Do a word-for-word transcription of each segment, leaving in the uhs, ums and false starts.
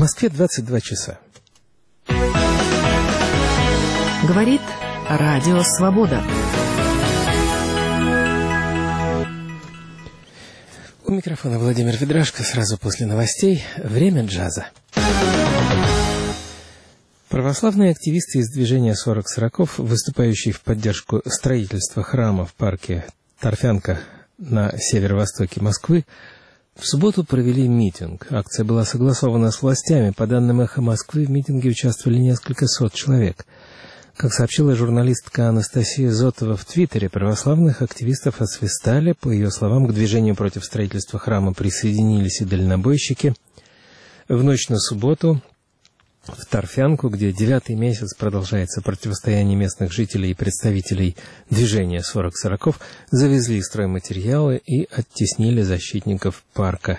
Москве двадцать два часа. Говорит Радио Свобода. У микрофона Владимир Ведрашко. Сразу после новостей «Время джаза». Православные активисты из движения сорок сороков, выступающие в поддержку строительства храма в парке Торфянка на северо-востоке Москвы, в субботу провели митинг. Акция была согласована с властями. По данным «Эхо Москвы», в митинге участвовали несколько сот человек. Как сообщила журналистка Анастасия Зотова в Твиттере, православных активистов освистали. По ее словам, к движению против строительства храма присоединились и дальнобойщики. В ночь на субботу в Торфянку, где девятый месяц продолжается противостояние местных жителей и представителей движения сорок сороков, завезли стройматериалы и оттеснили защитников парка.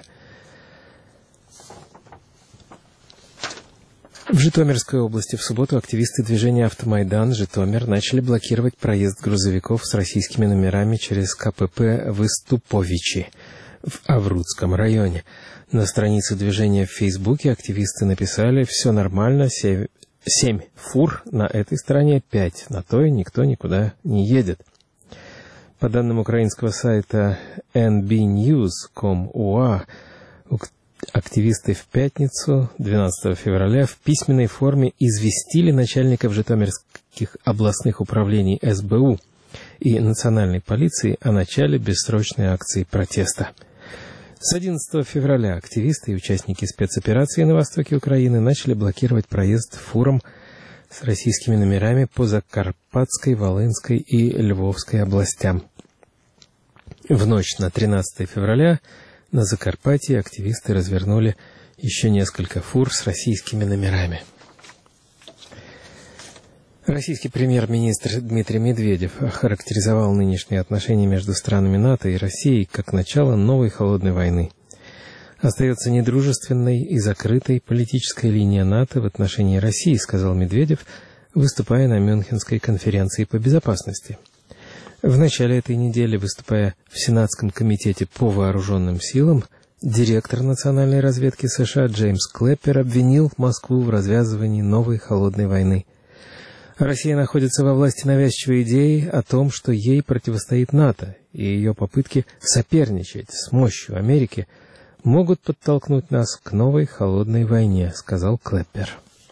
В Житомирской области в субботу активисты движения «Автомайдан» Житомир начали блокировать проезд грузовиков с российскими номерами через КПП в Иступовичи в Аврудском районе. На странице движения в Фейсбуке активисты написали: «Все нормально, семь фур на этой стороне, пять на той, никто никуда не едет». По данным украинского сайта эн би ньюс точка ком точка ю а, активисты в пятницу, двенадцатого февраля, в письменной форме известили начальников житомирских областных управлений эс бэ у и национальной полиции о начале бессрочной акции протеста. С одиннадцатого февраля активисты и участники спецоперации на востоке Украины начали блокировать проезд фурам с российскими номерами по Закарпатской, Волынской и Львовской областям. В ночь на тринадцатое февраля на Закарпатье активисты развернули еще несколько фур с российскими номерами. Российский премьер-министр Дмитрий Медведев охарактеризовал нынешние отношения между странами НАТО и Россией как начало новой холодной войны. Остается недружественной и закрытой политическая линия НАТО в отношении России, сказал Медведев, выступая на Мюнхенской конференции по безопасности. В начале этой недели, выступая в Сенатском комитете по вооруженным силам, директор национальной разведки США Джеймс Клэппер обвинил Москву в развязывании новой холодной войны. Россия находится во власти навязчивой идеи о том, что ей противостоит НАТО, и ее попытки соперничать с мощью Америки могут подтолкнуть нас к новой холодной войне, сказал Клэппер.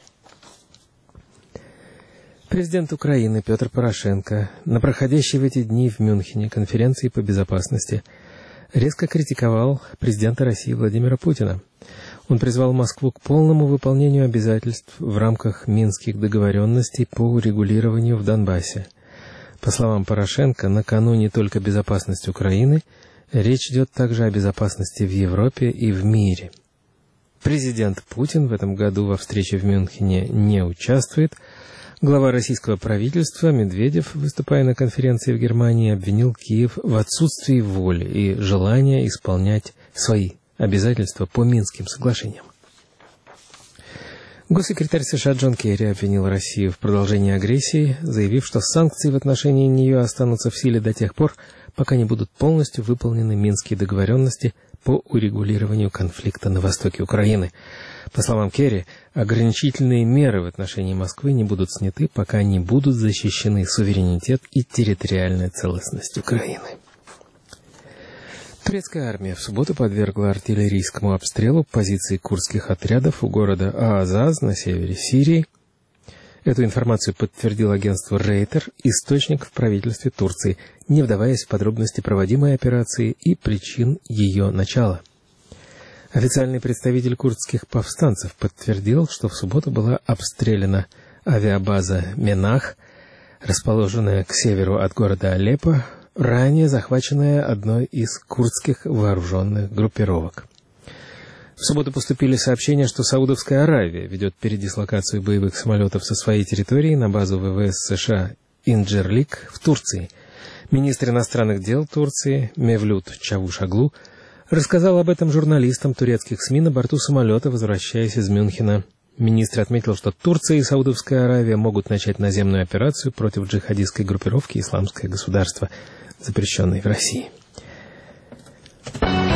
Президент Украины Петр Порошенко на проходящей в эти дни в Мюнхене конференции по безопасности резко критиковал президента России Владимира Путина. Он призвал Москву к полному выполнению обязательств в рамках Минских договоренностей по урегулированию в Донбассе. По словам Порошенко, на кону не только безопасность Украины, речь идет также о безопасности в Европе и в мире. Президент Путин в этом году во встрече в Мюнхене не участвует. Глава российского правительства Медведев, выступая на конференции в Германии, обвинил Киев в отсутствии воли и желания исполнять свои обязательства по Минским соглашениям. Госсекретарь США Джон Керри обвинил Россию в продолжении агрессии, заявив, что санкции в отношении нее останутся в силе до тех пор, пока не будут полностью выполнены Минские договоренности по урегулированию конфликта на востоке Украины. По словам Керри, ограничительные меры в отношении Москвы не будут сняты, пока не будут защищены суверенитет и территориальная целостность Украины. Турецкая армия в субботу подвергла артиллерийскому обстрелу позиции курдских отрядов у города Аазаз на севере Сирии. Эту информацию подтвердил агентство Рейтер, источник в правительстве Турции, не вдаваясь в подробности проводимой операции и причин ее начала. Официальный представитель курдских повстанцев подтвердил, что в субботу была обстреляна авиабаза Менах, расположенная к северу от города Алеппо, ранее захваченная одной из курдских вооруженных группировок. В субботу поступили сообщения, что Саудовская Аравия ведет передислокацию боевых самолетов со своей территории на базу вэ вэ эс США Инджерлик в Турции. Министр иностранных дел Турции Мевлют Чавушоглу рассказал об этом журналистам турецких СМИ на борту самолета, возвращаясь из Мюнхена. Министр отметил, что Турция и Саудовская Аравия могут начать наземную операцию против джихадистской группировки «Исламское государство», запрещенной в России.